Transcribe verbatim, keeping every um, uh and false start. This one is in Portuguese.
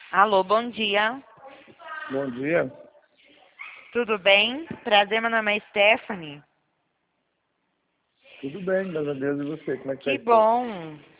Alô, bom dia. Bom dia. Tudo bem? Prazer, meu nome é Stephanie. Tudo bem, graças a Deus. E você, como é que tá? Que Esther? bom.